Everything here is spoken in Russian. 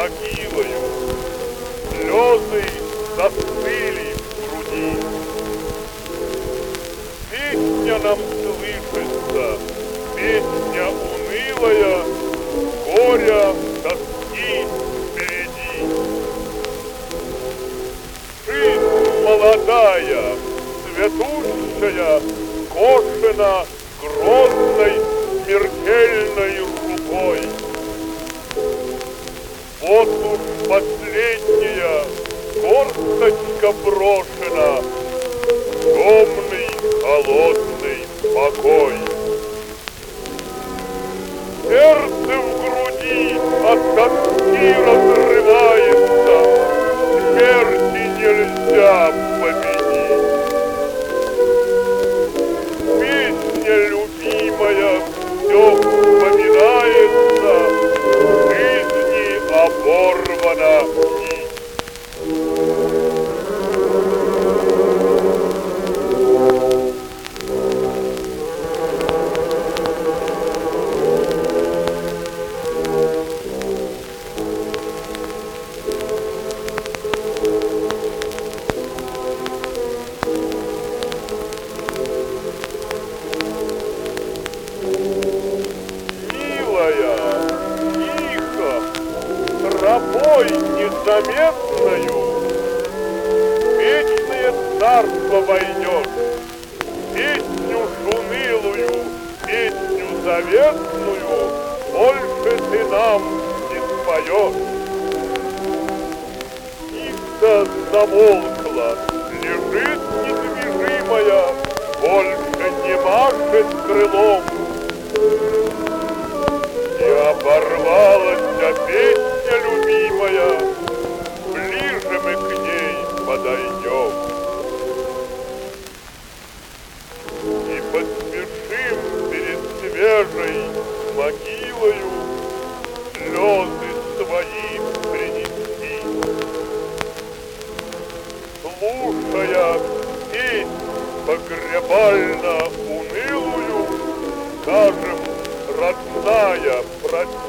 могилою. Слезы застыли в груди. Песня нам слышится, песня унылая, горя, тоски впереди. Жизнь молодая, цветущая, кошена грозной смертельной рукой. Вот уж последняя горсточка брошена, темный холодный покой. Сердце в груди от тоски разрывается, смерти нельзя победить. Песня любимая все вспоминается, жизни оборвана нить. Тропой незаметною вечное царство войдет, песню унылую, песню заветную больше ты нам не споешь. Птица замолкла, лежит недвижимая, больше не машет крылом. И оборвалась песня любимая, ближе мы к ней подойдем. И поспешим перед свежей могилою слезы свои принести. Слушая песнь погребально унылую, скажем, родная, прости.